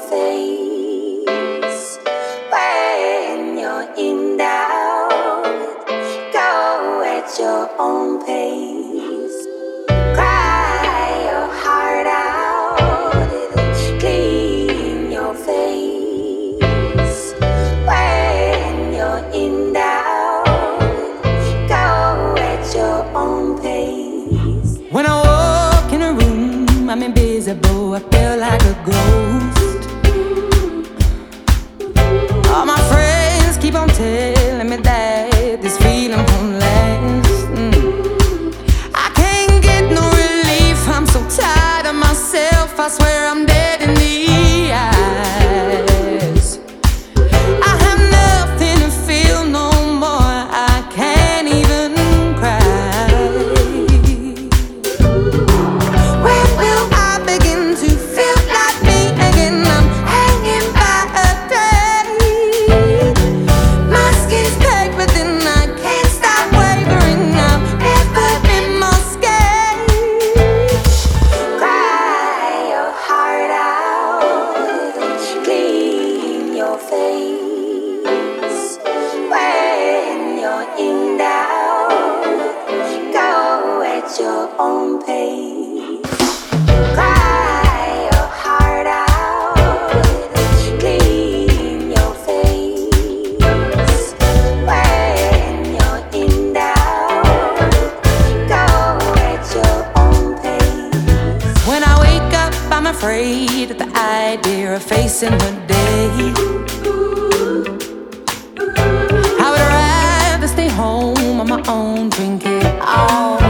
face. When you're in doubt, go at your own pace. Cry your heart out, it'll clean your face. When you're in doubt, go at your own pace. When I walk in a room, I'm invisible, I feel like a ghost. All my friends keep on telling me that this feeling won't last. I can't get no relief, I'm so tired of myself, I swear I'm dead in the eyes. I have nothing to feel no more, I can't even cry. When will I begin to feel like me again? I'm hanging by a thread. My skin's packed, but then I can't stop wavering. I've never been more scared. Cry your heart out, clean your face. When you're in doubt, go at your own pace. Cry your heart out, clean your face. When you're in doubt, go at your own pace. When I wake up, I'm afraid of the idea of facing the day. I would rather stay home on my own, drink it all